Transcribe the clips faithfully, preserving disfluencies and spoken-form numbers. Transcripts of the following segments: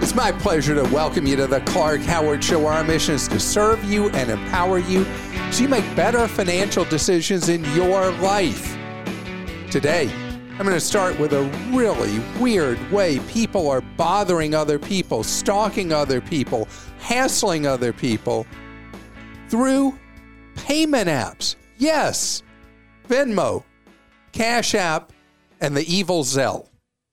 It's my pleasure to welcome you to the Clark Howard Show. Our mission is to serve you and empower you so you make better financial decisions in your life. Today, I'm going to start with a really weird way people are bothering other people, stalking other people, hassling other people through payment apps. Yes, Venmo, Cash App, and the evil Zelle.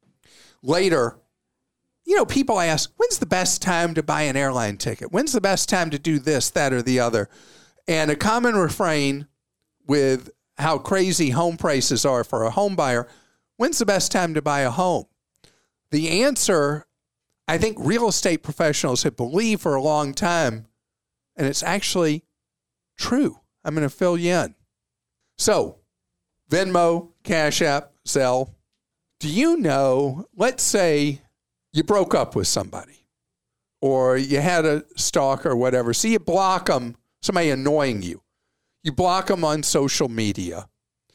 Later, you know, people ask, when's the best time to buy an airline ticket? When's the best time to do this, that, or the other? And a common refrain with how crazy home prices are for a home buyer, when's the best time to buy a home? The answer, I think real estate professionals have believed for a long time, and it's actually true. I'm going to fill you in. So, Venmo, Cash App, Zelle. Do you know, let's say you broke up with somebody or you had a stalker or whatever. So you block them, somebody annoying you. You block them on social media.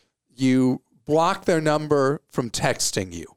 You block their number from texting you.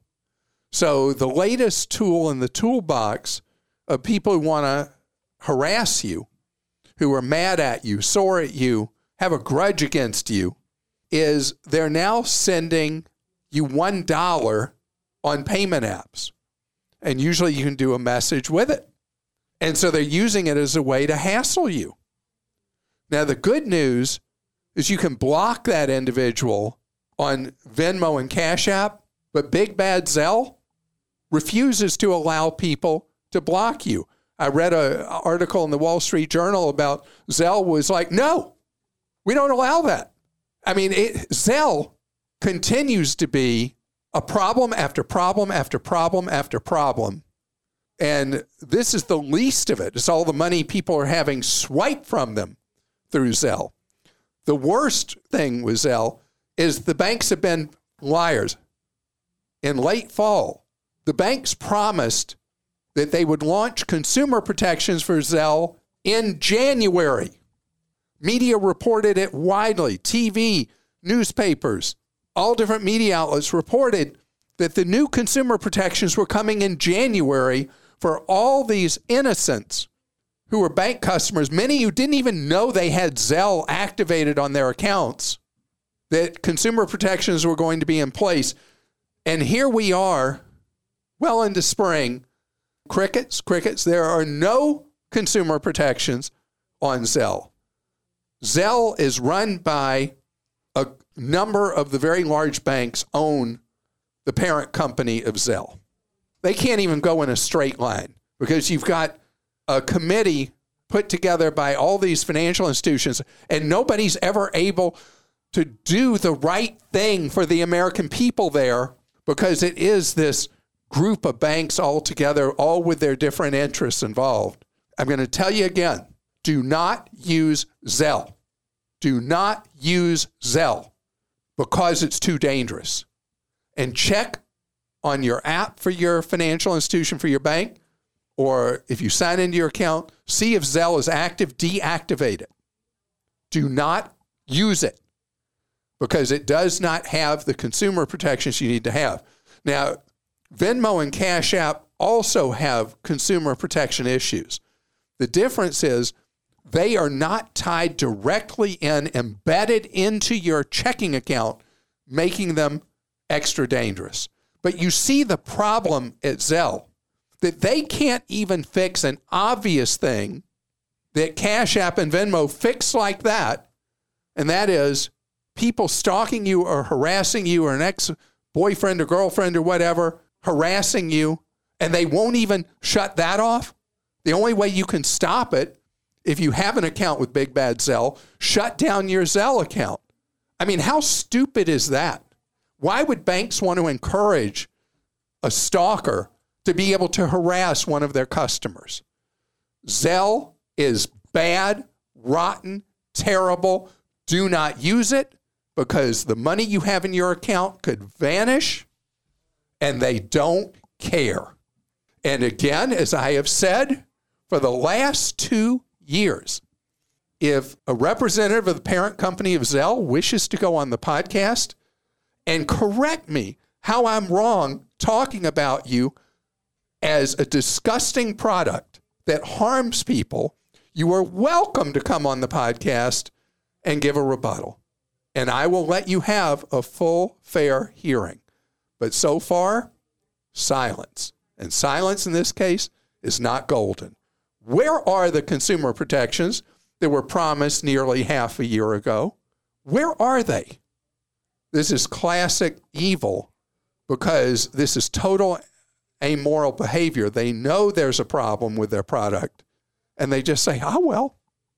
So the latest tool in the toolbox of people who want to harass you, who are mad at you, sore at you, have a grudge against you, is they're now sending you one dollar on payment apps. And usually you can do a message with it. And so they're using it as a way to hassle you. Now, the good news is you can block that individual on Venmo and Cash App, but Big Bad Zelle refuses to allow people to block you. I read an article in the Wall Street Journal about Zelle was like, no, we don't allow that. I mean, it, Zelle continues to be a problem after problem after problem after problem. And this is the least of it. It's all the money people are having swiped from them through Zelle. The worst thing with Zelle is the banks have been liars. In late fall, the banks promised that they would launch consumer protections for Zelle in January. Media reported it widely. T V, newspapers, all different media outlets reported that the new consumer protections were coming in January for all these innocents who were bank customers, many who didn't even know they had Zelle activated on their accounts, that consumer protections were going to be in place. And here we are, well into spring. Crickets, crickets, there are no consumer protections on Zelle. Zelle is run by a number of the very large banks own the parent company of Zelle. They can't even go in a straight line because you've got a committee put together by all these financial institutions, and nobody's ever able to do the right thing for the American people there because it is this group of banks all together, all with their different interests involved. I'm going to tell you again, do not use Zelle. Do not use Zelle because it's too dangerous. And check on your app for your financial institution, for your bank, or if you sign into your account, see if Zelle is active, deactivate it. Do not use it because it does not have the consumer protections you need to have. Now, Venmo and Cash App also have consumer protection issues. The difference is they are not tied directly in, embedded into your checking account, making them extra dangerous. But you see the problem at Zelle, that they can't even fix an obvious thing that Cash App and Venmo fix like that, and that is people stalking you or harassing you or an ex-boyfriend or girlfriend or whatever harassing you, and they won't even shut that off. The only way you can stop it, if you have an account with Big Bad Zelle, shut down your Zelle account. I mean, how stupid is that? Why would banks want to encourage a stalker to be able to harass one of their customers? Zelle is bad, rotten, terrible. Do not use it because the money you have in your account could vanish and they don't care. And again, as I have said, for the last two years, if a representative of the parent company of Zelle wishes to go on the podcast and correct me how I'm wrong talking about you, as a disgusting product that harms people, you are welcome to come on the podcast and give a rebuttal. And I will let you have a full, fair hearing. But so far, silence. And silence in this case is not golden. Where are the consumer protections that were promised nearly half a year ago? Where are they? This is classic evil because this is total amoral behavior. They know there's a problem with their product, and they just say, oh, well.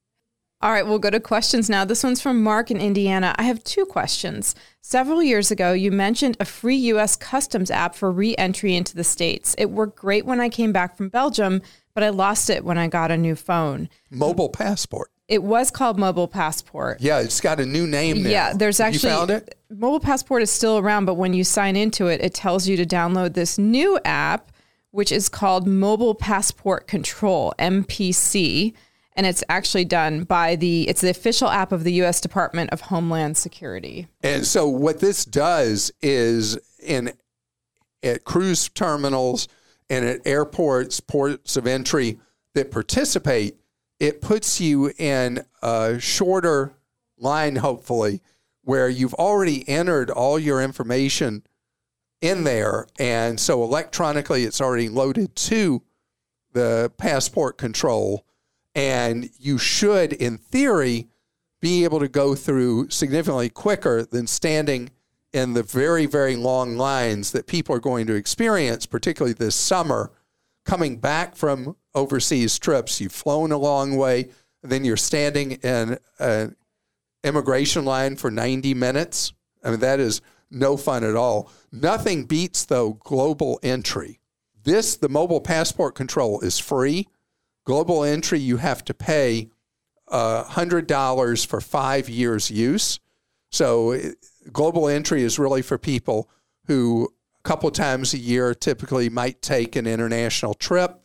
All right, we'll go to questions now. This one's from Mark in Indiana. I have two questions. Several years ago, you mentioned a free U S customs app for re-entry into the States. It worked great when I came back from Belgium, but I lost it when I got a new phone. Mobile Passport. It was called Mobile Passport. Yeah, it's got a new name now. Yeah, there's actually... You found it? Mobile Passport is still around, but when you sign into it, it tells you to download this new app, which is called Mobile Passport Control, M P C, and it's actually done by the... It's the official app of the U S Department of Homeland Security. And so what this does is in at cruise terminals and at airports, ports of entry that participate, it puts you in a shorter line, hopefully, where you've already entered all your information in there. And so electronically, it's already loaded to the passport control. And you should, in theory, be able to go through significantly quicker than standing in the very, very long lines that people are going to experience, particularly this summer, coming back from overseas trips. You've flown a long way, and then you're standing in an immigration line for ninety minutes. I mean, that is no fun at all. Nothing beats, though, global entry. This, the Mobile Passport Control, is free. Global entry, you have to pay one hundred dollars for five years use. So global entry is really for people who a couple of times a year typically might take an international trip.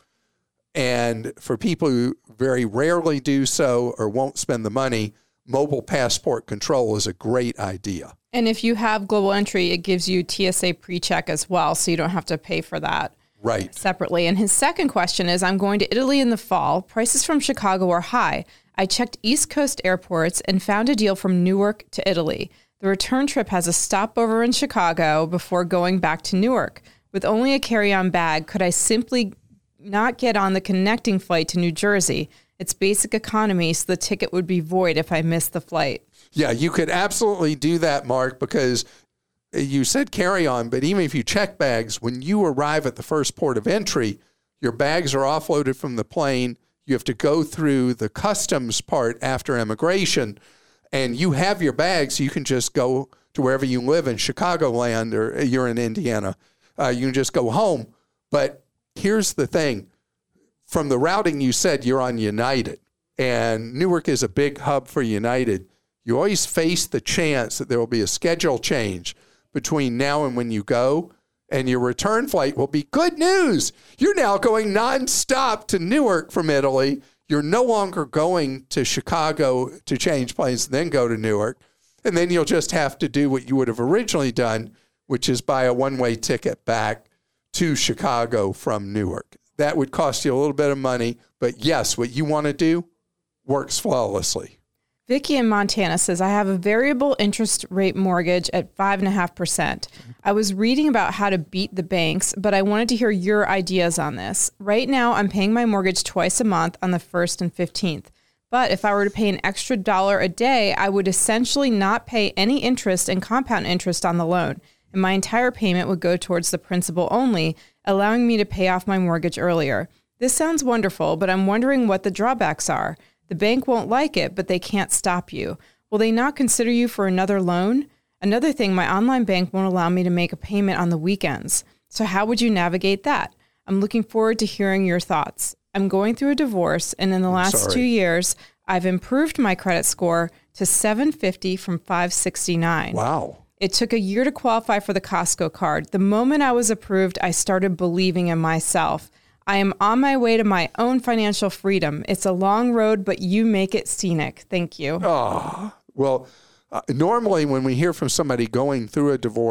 And for people who very rarely do so or won't spend the money, Mobile Passport Control is a great idea. And if you have global entry, it gives you T S A PreCheck as well, so you don't have to pay for that. Right. Separately. And his second question is, I'm going to Italy in the fall. Prices from Chicago are high. I checked East Coast airports and found a deal from Newark to Italy. The return trip has a stopover in Chicago before going back to Newark. With only a carry-on bag, could I simply not get on the connecting flight to New Jersey? It's basic economy, so the ticket would be void if I missed the flight. Yeah, you could absolutely do that, Mark, because you said carry-on, but even if you check bags, when you arrive at the first port of entry, your bags are offloaded from the plane. You have to go through the customs part after immigration, and you have your bags. You can just go to wherever you live in Chicagoland, or you're in Indiana. Uh, you can just go home. But here's the thing. From the routing, you said you're on United, and Newark is a big hub for United. You always face the chance that there will be a schedule change between now and when you go, and your return flight will be good news. You're now going nonstop to Newark from Italy. You're no longer going to Chicago to change planes and then go to Newark. And then you'll just have to do what you would have originally done, which is buy a one-way ticket back to Chicago from Newark. That would cost you a little bit of money, but yes, what you want to do works flawlessly. Vicky in Montana says, I have a variable interest rate mortgage at five point five percent. I was reading about how to beat the banks, but I wanted to hear your ideas on this. Right now, I'm paying my mortgage twice a month on the first and fifteenth. But if I were to pay an extra dollar a day, I would essentially not pay any interest and compound interest on the loan. And my entire payment would go towards the principal only, allowing me to pay off my mortgage earlier. This sounds wonderful, but I'm wondering what the drawbacks are. The bank won't like it, but they can't stop you. Will they not consider you for another loan? Another thing, my online bank won't allow me to make a payment on the weekends. So how would you navigate that? I'm looking forward to hearing your thoughts. I'm going through a divorce, and in the last Sorry. two years, I've improved my credit score to seven fifty from five sixty-nine. Wow. It took a year to qualify for the Costco card. The moment I was approved, I started believing in myself. I am on my way to my own financial freedom. It's a long road, but you make it scenic. Thank you. Oh, well, uh, normally when we hear from somebody going through a divorce,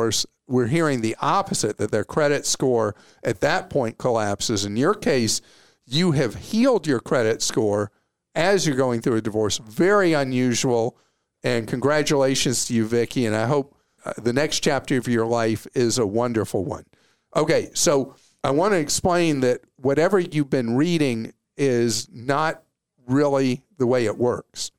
we're hearing the opposite, that their credit score at that point collapses. In your case, you have healed your credit score as you're going through a divorce. Very unusual. And congratulations to you, Vicki. And I hope uh, the next chapter of your life is a wonderful one. Okay, so I want to explain that whatever you've been reading is not really the way it works.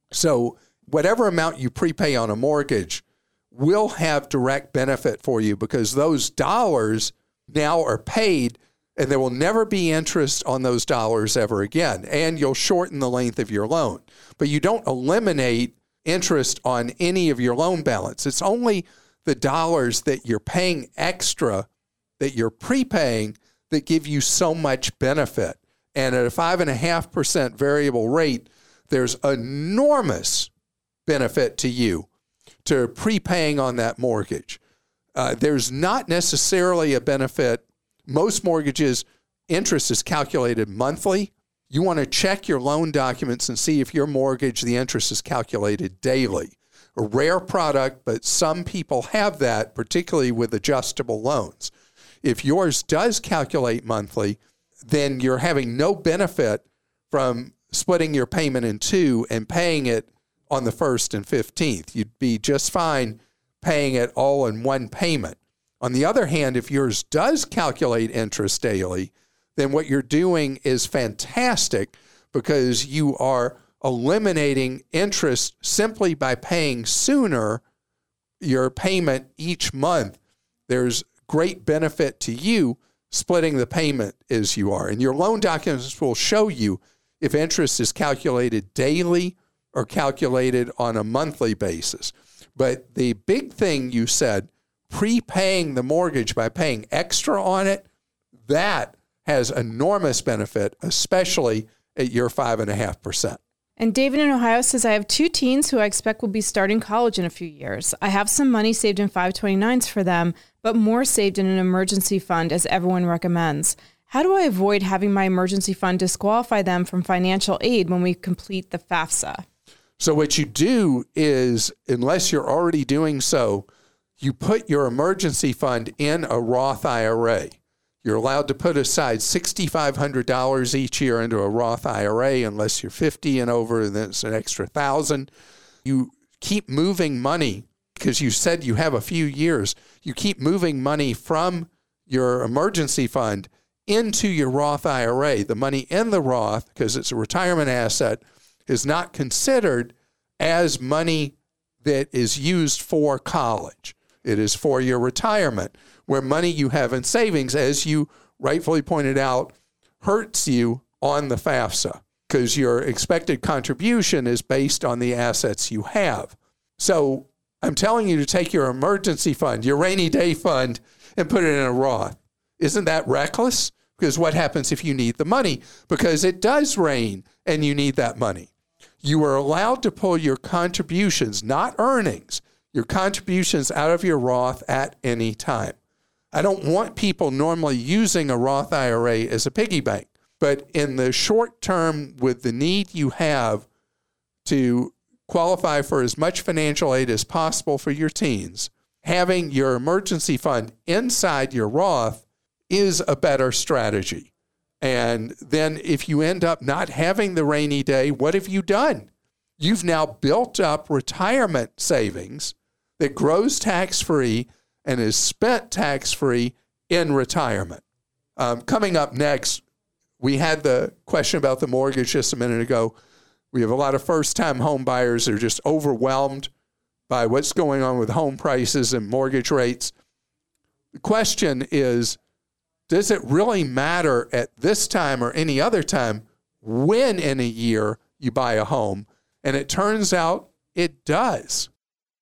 So whatever amount you prepay on a mortgage will have direct benefit for you, because those dollars now are paid and there will never be interest on those dollars ever again. And you'll shorten the length of your loan. But you don't eliminate interest on any of your loan balance. It's only the dollars that you're paying extra, that you're prepaying, that give you so much benefit. And at a five and a half percent variable rate, there's enormous benefit to you to prepaying on that mortgage. Uh, there's not necessarily a benefit. Most mortgages, interest is calculated monthly. You want to check your loan documents and see if your mortgage, the interest is calculated daily. A rare product, but some people have that, particularly with adjustable loans. If yours does calculate monthly, then you're having no benefit from splitting your payment in two and paying it on the first and fifteenth. You'd be just fine paying it all in one payment. On the other hand, if yours does calculate interest daily, then what you're doing is fantastic, because you are eliminating interest simply by paying sooner your payment each month. There's great benefit to you splitting the payment as you are. And your loan documents will show you if interest is calculated daily or calculated on a monthly basis. But the big thing you said, prepaying the mortgage by paying extra on it, that has enormous benefit, especially at your five and a half percent. And David in Ohio says, I have two teens who I expect will be starting college in a few years. I have some money saved in five twenty-nines for them, but more saved in an emergency fund, as everyone recommends. How do I avoid having my emergency fund disqualify them from financial aid when we complete the FAFSA? So what you do is, unless you're already doing so, you put your emergency fund in a Roth I R A. You're allowed to put aside six thousand five hundred dollars each year into a Roth I R A unless you're fifty and over, and then it's an extra one thousand dollars. You keep moving money, because you said you have a few years. You keep moving money from your emergency fund into your Roth I R A. The money in the Roth, because it's a retirement asset, is not considered as money that is used for college. It is for your retirement, where money you have in savings, as you rightfully pointed out, hurts you on the FAFSA, because your expected contribution is based on the assets you have. So I'm telling you to take your emergency fund, your rainy day fund, and put it in a Roth. Isn't that reckless? Because what happens if you need the money? Because it does rain and you need that money. You are allowed to pull your contributions, not earnings, your contributions out of your Roth at any time. I don't want people normally using a Roth I R A as a piggy bank, but in the short term, with the need you have to qualify for as much financial aid as possible for your teens, having your emergency fund inside your Roth is a better strategy. And then if you end up not having the rainy day, what have you done? You've now built up retirement savings that grows tax-free and is spent tax-free in retirement. Um, coming up next, we had the question about the mortgage just a minute ago. We have a lot of first-time home buyers that are just overwhelmed by what's going on with home prices and mortgage rates. The question is, does it really matter at this time or any other time when in a year you buy a home? And it turns out it does.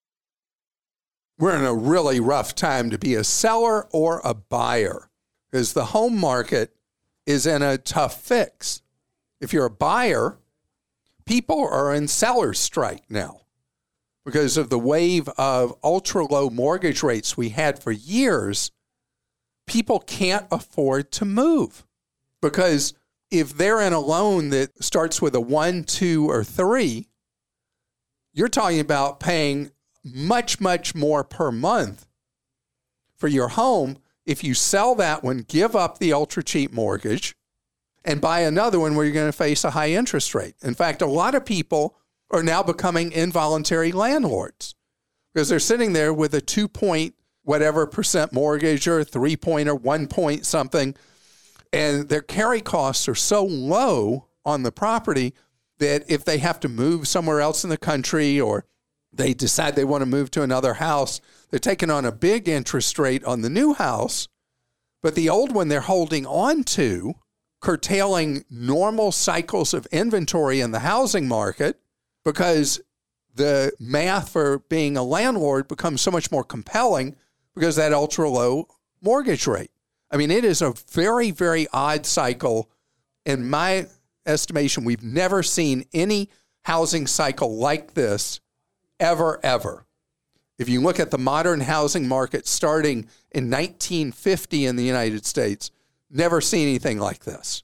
We're in a really rough time to be a seller or a buyer, because the home market is in a tough fix. If you're a buyer, people are in seller's strike now because of the wave of ultra-low mortgage rates we had for years. People can't afford to move, because if they're in a loan that starts with a one, two, or three, you're talking about paying much, much more per month for your home if you sell that one, give up the ultra cheap mortgage, and buy another one where you're going to face a high interest rate. In fact, a lot of people are now becoming involuntary landlords because they're sitting there with a two point whatever percent mortgage or three point or one point something, and their carry costs are so low on the property that if they have to move somewhere else in the country or they decide they want to move to another house, they're taking on a big interest rate on the new house, but the old one they're holding on to, curtailing normal cycles of inventory in the housing market because the math for being a landlord becomes so much more compelling because of that ultra low mortgage rate. I mean, it is a very, very odd cycle. In my estimation, we've never seen any housing cycle like this ever, ever. If you look at the modern housing market starting in nineteen fifty in the United States, never seen anything like this.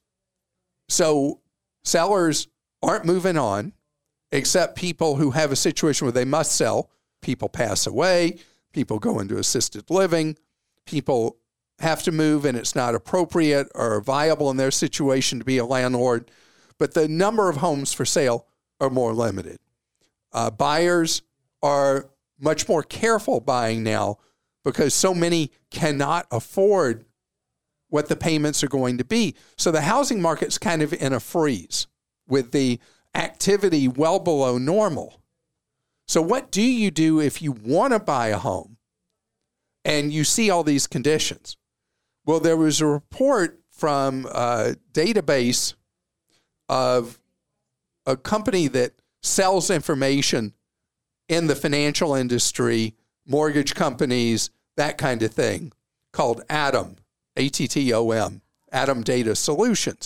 So sellers aren't moving on, except people who have a situation where they must sell. People pass away, people go into assisted living, people have to move and it's not appropriate or viable in their situation to be a landlord. But the number of homes for sale are more limited. Uh, buyers are much more careful buying now because so many cannot afford what the payments are going to be. So the housing market's kind of in a freeze with the activity well below normal. So what do you do if you want to buy a home and you see all these conditions? Well, there was a report from a database of a company that sells information in the financial industry, mortgage companies, that kind of thing, called Atom, A T T O M, Atom Data Solutions.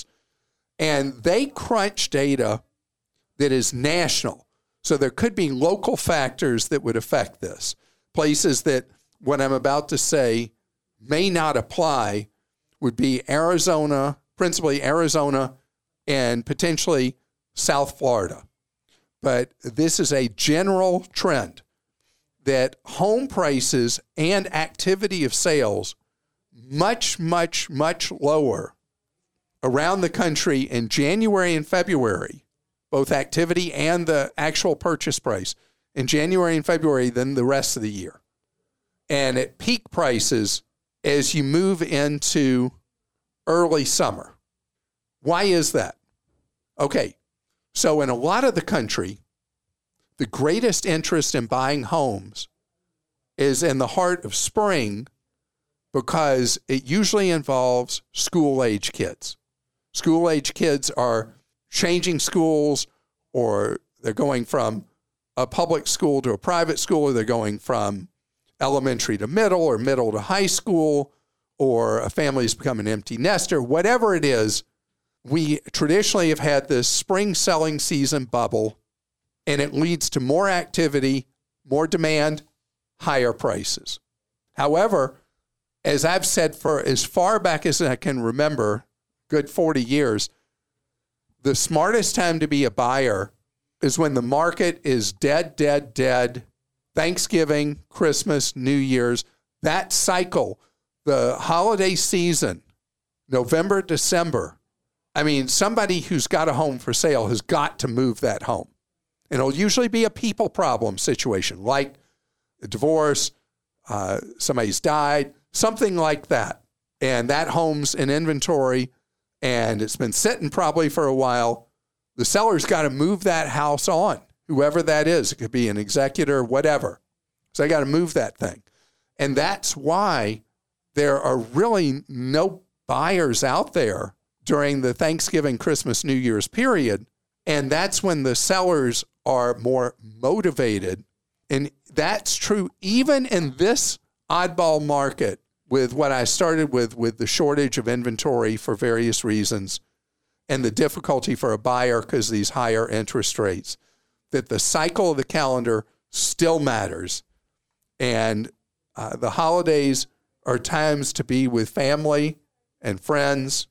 And they crunch data that is national. So there could be local factors that would affect this. Places that what I'm about to say may not apply would be Arizona, principally Arizona, and potentially South Florida. But this is a general trend that home prices and activity of sales much, much, much lower around the country in January and February, both activity and the actual purchase price in January and February than the rest of the year. And at peak prices as you move into early summer. Why is that? Okay, so in a lot of the country, the greatest interest in buying homes is in the heart of spring because it usually involves school-age kids. School-age kids are changing schools, or they're going from a public school to a private school, or they're going from elementary to middle or middle to high school, or a family's become an empty nester. Whatever it is, we traditionally have had this spring selling season bubble, and it leads to more activity, more demand, higher prices. However, as I've said for as far back as I can remember, good forty years, the smartest time to be a buyer is when the market is dead, dead, dead. Thanksgiving, Christmas, New Year's, that cycle, the holiday season, November, December. I mean, somebody who's got a home for sale has got to move that home. And it'll usually be a people problem situation, like a divorce, uh, somebody's died, something like that. And that home's in inventory, and it's been sitting probably for a while. The seller's got to move that house on, whoever that is. It could be an executor, whatever. So they got to move that thing. And that's why there are really no buyers out there during the Thanksgiving, Christmas, New Year's period. And that's when the sellers are more motivated. And that's true even in this oddball market with what I started with, with the shortage of inventory for various reasons and the difficulty for a buyer because of these higher interest rates, that the cycle of the calendar still matters. And uh, the holidays are times to be with family and friends,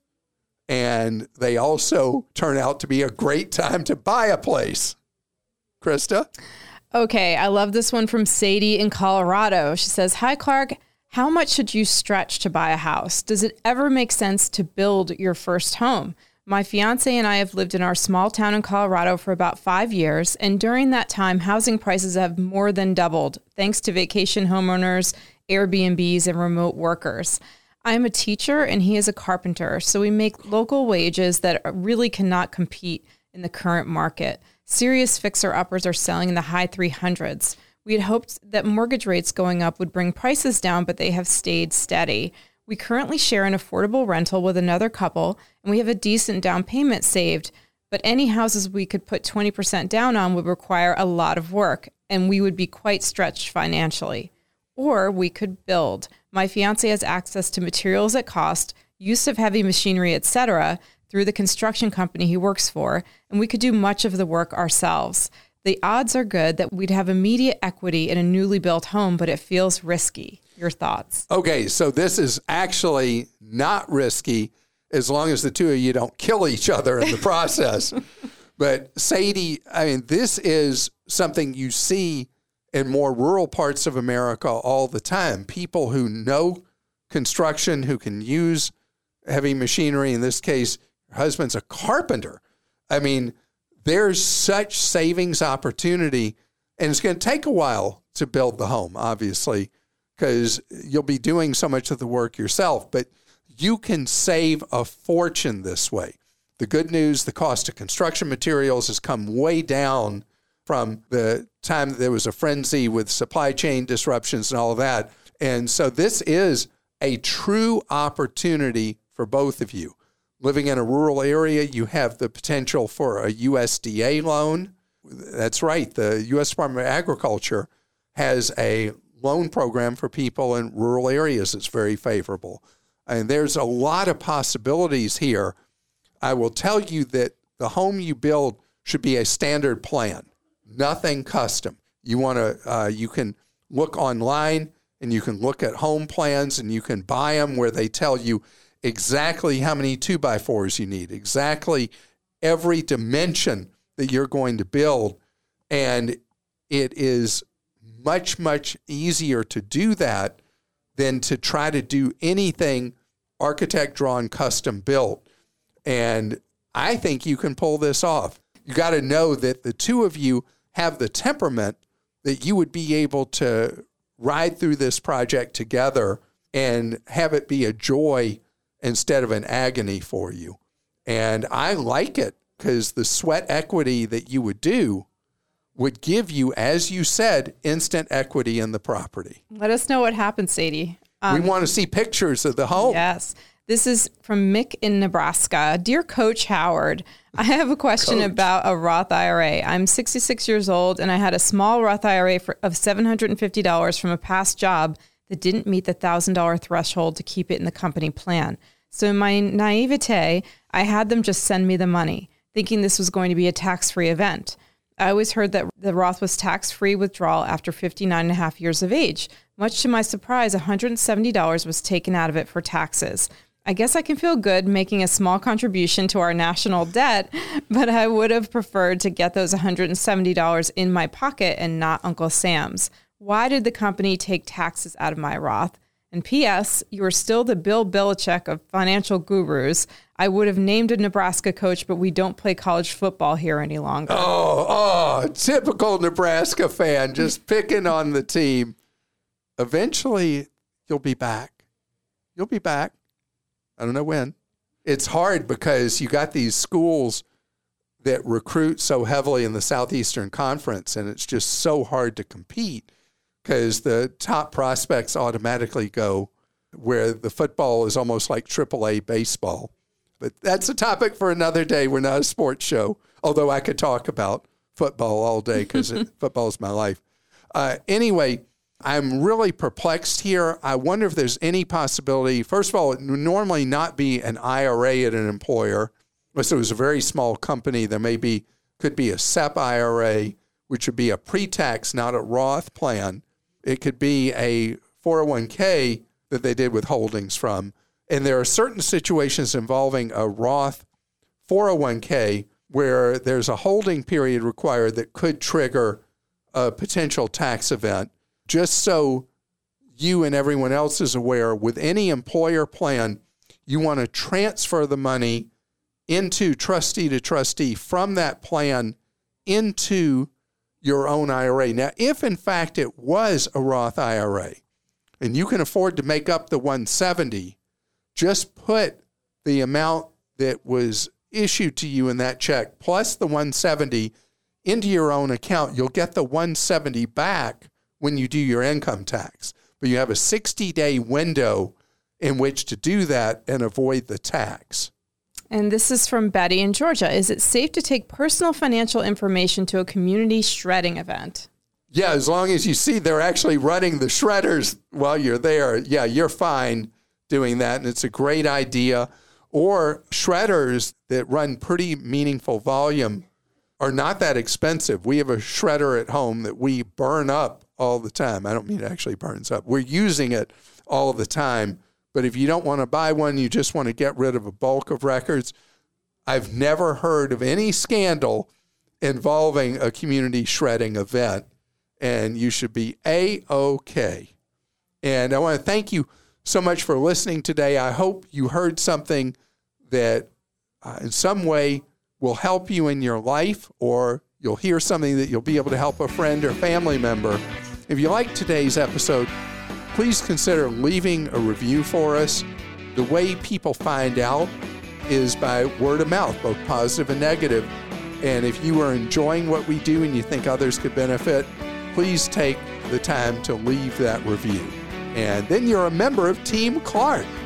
and they also turn out to be a great time to buy a place. Krista? Okay, I love this one from Sadie in Colorado. She says, "Hi, Clark. How much should you stretch to buy a house? Does it ever make sense to build your first home? My fiance and I have lived in our small town in Colorado for about five years, and during that time, housing prices have more than doubled, thanks to vacation homeowners, Airbnbs, and remote workers. I'm a teacher and he is a carpenter, so we make local wages that really cannot compete in the current market. Serious fixer-uppers are selling in the high three hundreds. We had hoped that mortgage rates going up would bring prices down, but they have stayed steady. We currently share an affordable rental with another couple, and we have a decent down payment saved, but any houses we could put twenty percent down on would require a lot of work, and we would be quite stretched financially. Or we could build. My fiance has access to materials at cost, use of heavy machinery, et cetera, through the construction company he works for, and we could do much of the work ourselves. The odds are good that we'd have immediate equity in a newly built home, but it feels risky. Your thoughts? Okay, so this is actually not risky as long as the two of you don't kill each other in the process. But Sadie, I mean, this is something you see in more rural parts of America all the time. People who know construction, who can use heavy machinery. In this case, your husband's a carpenter. I mean, there's such savings opportunity, and it's going to take a while to build the home, obviously, because you'll be doing so much of the work yourself, but you can save a fortune this way. The good news, the cost of construction materials has come way down from the time that there was a frenzy with supply chain disruptions and all of that. And so this is a true opportunity for both of you. Living in a rural area, you have the potential for a U S D A loan. That's right. The U S Department of Agriculture has a loan program for people in rural areas that's very favorable. And there's a lot of possibilities here. I will tell you that the home you build should be a standard plan, nothing custom. You want to, uh, you can look online and you can look at home plans and you can buy them where they tell you exactly how many two by fours you need, exactly every dimension that you're going to build. And it is much, much easier to do that than to try to do anything architect drawn, custom built. And I think you can pull this off. You got to know that the two of you have the temperament that you would be able to ride through this project together and have it be a joy instead of an agony for you. And I like it because the sweat equity that you would do would give you, as you said, instant equity in the property. Let us know what happens, Sadie. Um, we want to see pictures of the home. Yes. This is from Mick in Nebraska. Dear Coach Howard, I have a question Coach. about a Roth I R A. I'm sixty-six years old, and I had a small Roth I R A for, of seven hundred fifty dollars from a past job that didn't meet the one thousand dollars threshold to keep it in the company plan. So in my naivete, I had them just send me the money, thinking this was going to be a tax-free event. I always heard that the Roth was tax-free withdrawal after fifty-nine and a half years of age. Much to my surprise, one hundred seventy dollars was taken out of it for taxes. I guess I can feel good making a small contribution to our national debt, but I would have preferred to get those one hundred seventy dollars in my pocket and not Uncle Sam's. Why did the company take taxes out of my Roth? And P S, you are still the Bill Belichick of financial gurus. I would have named a Nebraska coach, but we don't play college football here any longer. Oh, oh, typical Nebraska fan, just picking on the team. Eventually, you'll be back. You'll be back. I don't know when. It's hard because you got these schools that recruit so heavily in the Southeastern Conference, and it's just so hard to compete because the top prospects automatically go where the football is almost like triple A baseball. But that's a topic for another day. We're not a sports show, although I could talk about football all day because football is my life. Uh, anyway, I'm really perplexed here. I wonder if there's any possibility. First of all, it would normally not be an I R A at an employer. Unless it was a very small company, there may be, could be a S E P I R A, which would be a pre-tax, not a Roth plan. It could be a four oh one k that they did withholdings from. And there are certain situations involving a Roth four oh one k where there's a holding period required that could trigger a potential tax event. Just so you and everyone else is aware, with any employer plan, you want to transfer the money into trustee to trustee from that plan into your own I R A. Now, if in fact it was a Roth I R A and you can afford to make up the one hundred seventy, just put the amount that was issued to you in that check plus the one hundred seventy into your own account. You'll get the one hundred seventy back when you do your income tax. But you have a sixty-day window in which to do that and avoid the tax. And this is from Betty in Georgia. Is it safe to take personal financial information to a community shredding event? Yeah, as long as you see they're actually running the shredders while you're there, yeah, you're fine doing that. And it's a great idea. Or shredders that run pretty meaningful volume are not that expensive. We have a shredder at home that we burn up all the time. I don't mean it actually burns up. We're using it all the time. But if you don't want to buy one, you just want to get rid of a bulk of records, I've never heard of any scandal involving a community shredding event, and you should be A-OK. And I want to thank you so much for listening today. I hope you heard something that uh, in some way will help you in your life, or you'll hear something that you'll be able to help a friend or family member. If you like today's episode, please consider leaving a review for us. The way people find out is by word of mouth, both positive and negative. And if you are enjoying what we do and you think others could benefit, please take the time to leave that review. And then you're a member of Team Clark.